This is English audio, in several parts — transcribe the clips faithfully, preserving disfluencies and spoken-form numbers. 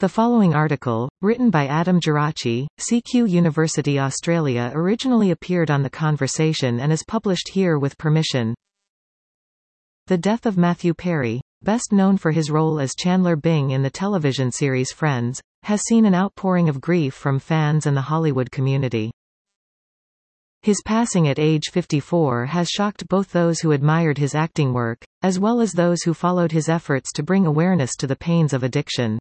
The following article, written by Adam Geraci, C Q University Australia, originally appeared on The Conversation and is published here with permission. The death of Matthew Perry, best known for his role as Chandler Bing in the television series Friends, has seen an outpouring of grief from fans and the Hollywood community. His passing at age fifty-four has shocked both those who admired his acting work, as well as those who followed his efforts to bring awareness to the pains of addiction.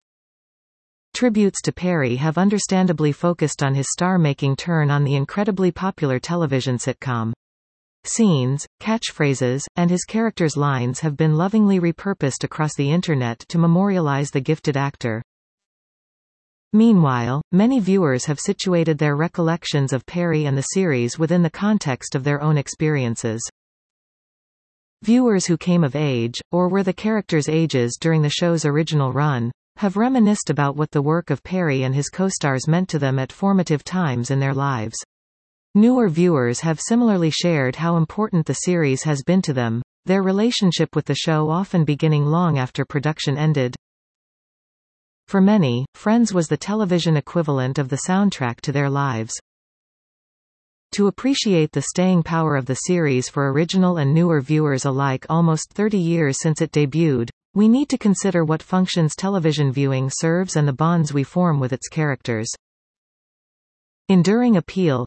Tributes to Perry have understandably focused on his star-making turn on the incredibly popular television sitcom. Scenes, catchphrases, and his characters' lines have been lovingly repurposed across the internet to memorialize the gifted actor. Meanwhile, many viewers have situated their recollections of Perry and the series within the context of their own experiences. Viewers who came of age, or were the characters' ages during the show's original run, have reminisced about what the work of Perry and his co-stars meant to them at formative times in their lives. Newer viewers have similarly shared how important the series has been to them, their relationship with the show often beginning long after production ended. For many, Friends was the television equivalent of the soundtrack to their lives. To appreciate the staying power of the series for original and newer viewers alike almost thirty years since it debuted, we need to consider what functions television viewing serves and the bonds we form with its characters. Enduring appeal.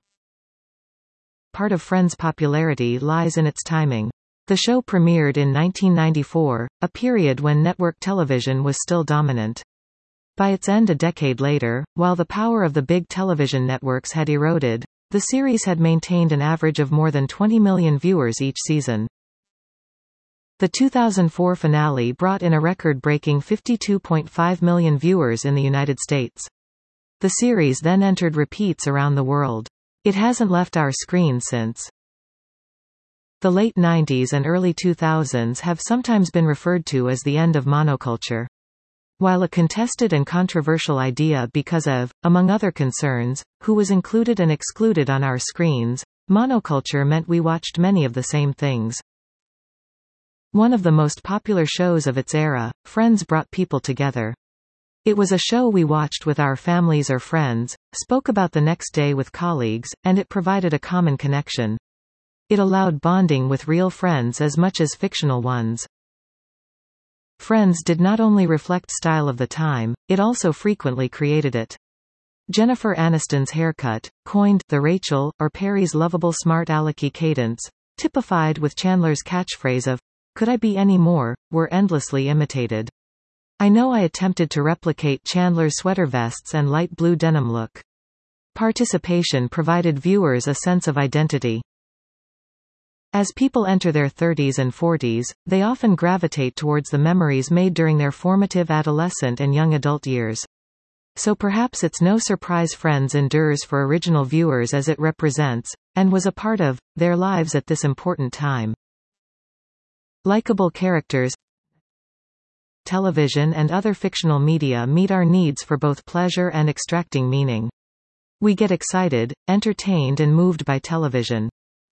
Part of Friends' popularity lies in its timing. The show premiered in nineteen ninety-four, a period when network television was still dominant. By its end a decade later, while the power of the big television networks had eroded, the series had maintained an average of more than twenty million viewers each season. The two thousand four finale brought in a record-breaking fifty-two point five million viewers in the United States. The series then entered repeats around the world. It hasn't left our screens since. The late nineties and early two thousands have sometimes been referred to as the end of monoculture. While a contested and controversial idea because of, among other concerns, who was included and excluded on our screens, monoculture meant we watched many of the same things. One of the most popular shows of its era, Friends brought people together. It was a show we watched with our families or friends, spoke about the next day with colleagues, and it provided a common connection. It allowed bonding with real friends as much as fictional ones. Friends did not only reflect style of the time, it also frequently created it. Jennifer Aniston's haircut, coined the Rachel, or Perry's lovable smart alecky cadence, typified with Chandler's catchphrase of, "Could I be any more?" were endlessly imitated. I know I attempted to replicate Chandler's sweater vests and light blue denim look. Participation provided viewers a sense of identity. As people enter their thirties and forties, they often gravitate towards the memories made during their formative adolescent and young adult years. So perhaps it's no surprise Friends endures for original viewers as it represents, and was a part of, their lives at this important time. Likeable characters. Television and other fictional media meet our needs for both pleasure and extracting meaning. We get excited, entertained and moved by television.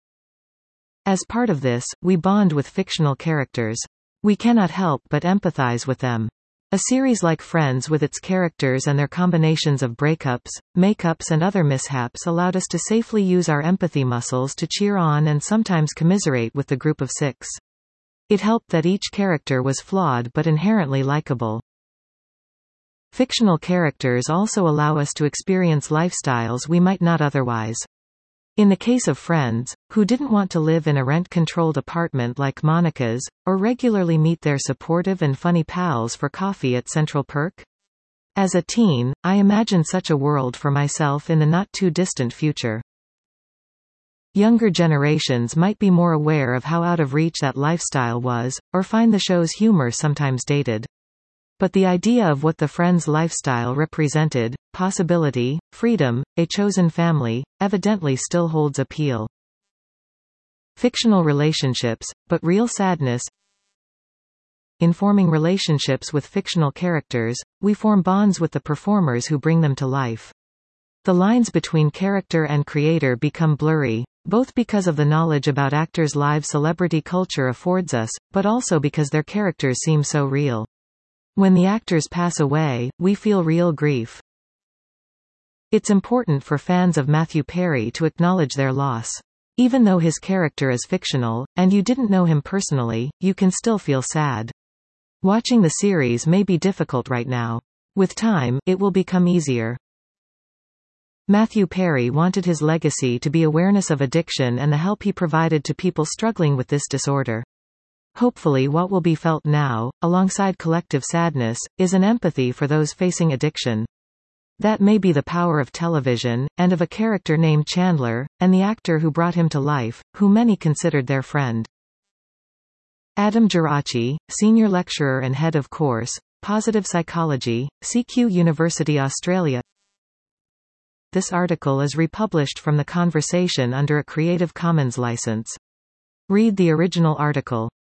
As part of this, we bond with fictional characters. We cannot help but empathize with them. A series like Friends with its characters and their combinations of breakups, makeups and other mishaps allowed us to safely use our empathy muscles to cheer on and sometimes commiserate with the group of six. It helped that each character was flawed but inherently likable. Fictional characters also allow us to experience lifestyles we might not otherwise. In the case of Friends, who didn't want to live in a rent-controlled apartment like Monica's, or regularly meet their supportive and funny pals for coffee at Central Perk? As a teen, I imagined such a world for myself in the not-too-distant future. Younger generations might be more aware of how out of reach that lifestyle was, or find the show's humor sometimes dated. But the idea of what the Friends lifestyle represented, possibility, freedom, a chosen family, evidently still holds appeal. Fictional relationships, but real sadness. In forming relationships with fictional characters, we form bonds with the performers who bring them to life. The lines between character and creator become blurry, both because of the knowledge about actors' lives celebrity culture affords us, but also because their characters seem so real. When the actors pass away, we feel real grief. It's important for fans of Matthew Perry to acknowledge their loss. Even though his character is fictional, and you didn't know him personally, you can still feel sad. Watching the series may be difficult right now. With time, it will become easier. Matthew Perry wanted his legacy to be awareness of addiction and the help he provided to people struggling with this disorder. Hopefully what will be felt now, alongside collective sadness, is an empathy for those facing addiction. That may be the power of television, and of a character named Chandler, and the actor who brought him to life, who many considered their friend. Adam Geraci, Senior Lecturer and Head of Course, Positive Psychology, C Q University Australia. This article is republished from The Conversation under a Creative Commons license. Read the original article.